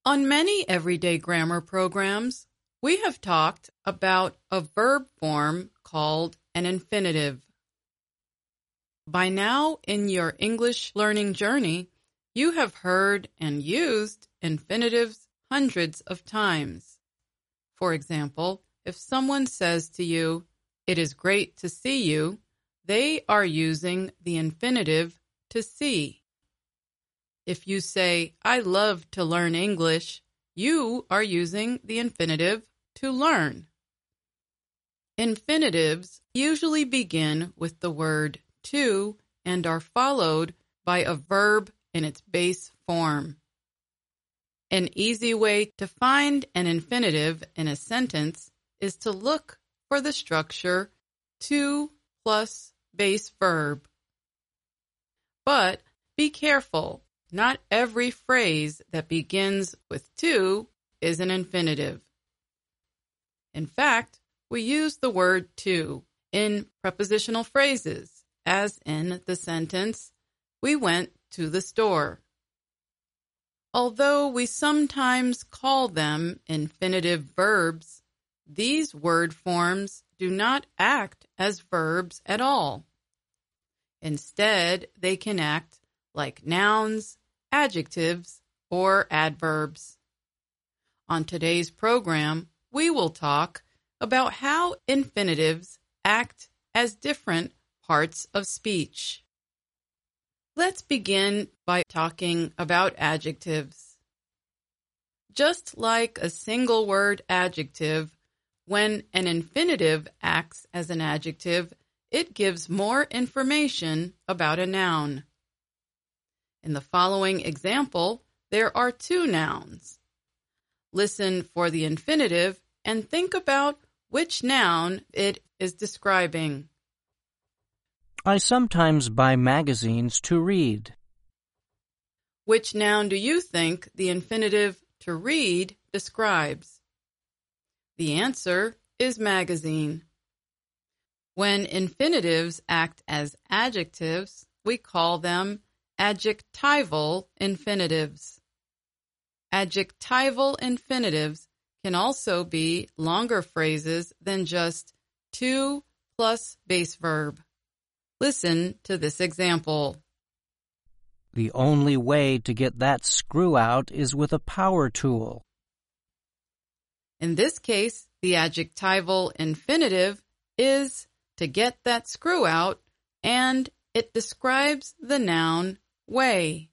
On many everyday grammar programs, we have talked about a verb form called an infinitive. By now in your English learning journey, you have heard and used infinitives hundreds of times. For example, if someone says to you, "It is great to see you," they are using the infinitive to see. If you say, "I love to learn English," you are using the infinitive to learn. Infinitives usually begin with the word to and are followed by a verb in its base form. An easy way to find an infinitive in a sentence is to look for the structure to plus base verb. But be careful. Not every phrase that begins with to is an infinitive. In fact, we use the word to in prepositional phrases, as in the sentence, "We went to the store." Although we sometimes call them infinitive verbs, these word forms do not act as verbs at all. Instead, they can act like nouns, adjectives, or adverbs. On today's program, we will talk about how infinitives act as different parts of speech. Let's begin by talking about adjectives. Just like a single word adjective, when an infinitive acts as an adjective, it gives more information about a noun. In the following example, there are two nouns. Listen for the infinitive and think about which noun it is describing. I sometimes buy magazines to read. Which noun do you think the infinitive to read describes? The answer is magazine. When infinitives act as adjectives, we call them adjectival infinitives. Adjectival infinitives can also be longer phrases than just to plus base verb. Listen to this example. The only way to get that screw out is with a power tool. In this case, the adjectival infinitive is to get that screw out, and it describes the noun way.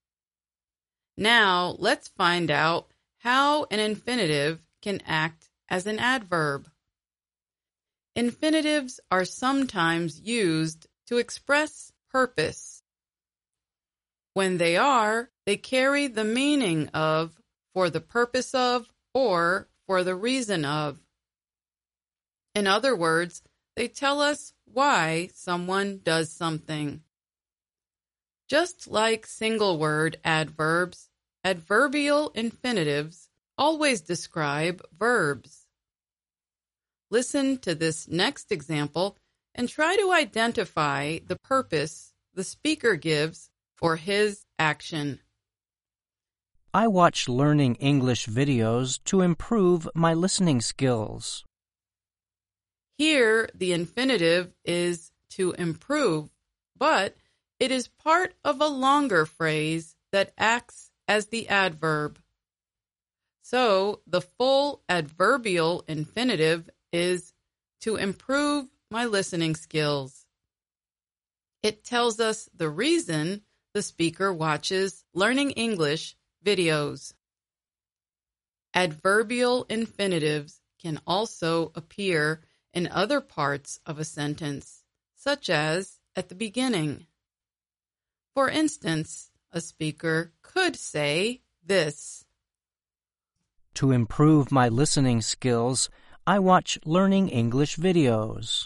Now, let's find out how an infinitive can act as an adverb. Infinitives are sometimes used to express purpose. When they carry the meaning of, for the purpose of, or for the reason of. In other words, they tell us why someone does something. Just like single word adverbs, adverbial infinitives always describe verbs. Listen to this next example and try to identify the purpose the speaker gives for his action. I watch learning English videos to improve my listening skills. Here, the infinitive is to improve, but it is part of a longer phrase that acts as the adverb. So, the full adverbial infinitive is to improve my listening skills. It tells us the reason the speaker watches learning English videos. Adverbial infinitives can also appear in other parts of a sentence, such as at the beginning. For instance, a speaker could say this: To improve my listening skills, I watch learning English videos.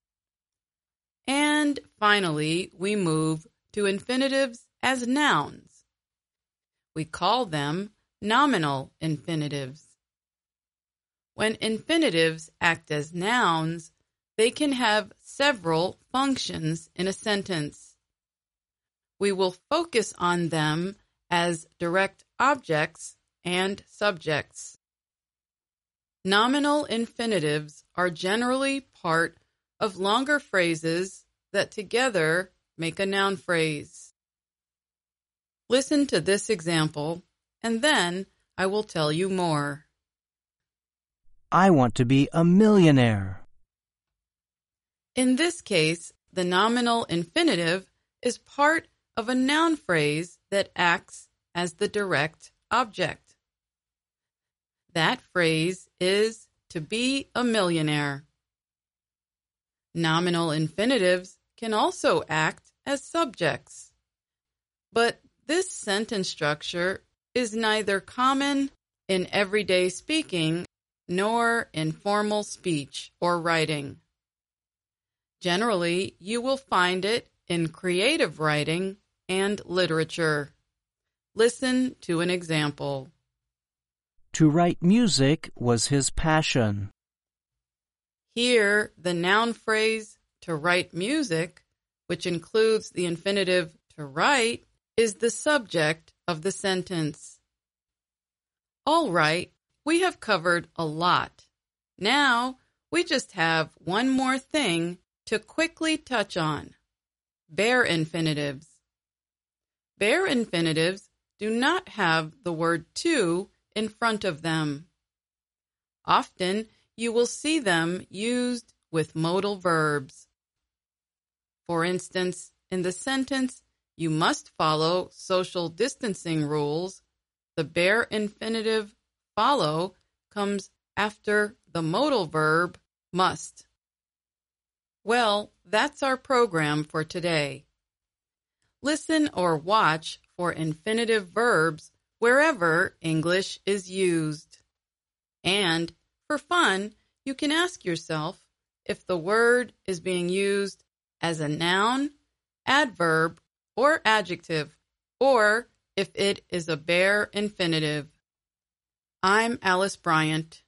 And finally, we move to infinitives as nouns. We call them nominal infinitives. When infinitives act as nouns, they can have several functions in a sentence. We will focus on them as direct objects and subjects. Nominal infinitives are generally part of longer phrases that together make a noun phrase. Listen to this example, and then I will tell you more. I want to be a millionaire. In this case, the nominal infinitive is part of a noun phrase that acts as the direct object. That phrase is to be a millionaire. Nominal infinitives can also act as subjects, but this sentence structure is neither common in everyday speaking nor in formal speech or writing. Generally, you will find it in creative writing and literature. Listen to an example. To write music was his passion. Here, the noun phrase to write music, which includes the infinitive to write, is the subject of the sentence. All right, we have covered a lot. Now, we just have one more thing to quickly touch on: bare infinitives. Bare infinitives do not have the word to in front of them. Often, you will see them used with modal verbs. For instance, in the sentence, "You must follow social distancing rules," the bare infinitive follow comes after the modal verb must. Well, that's our program for today. Listen or watch for infinitive verbs wherever English is used. And, for fun, you can ask yourself if the word is being used as a noun, adverb, or adjective, or if it is a bare infinitive. I'm Alice Bryant.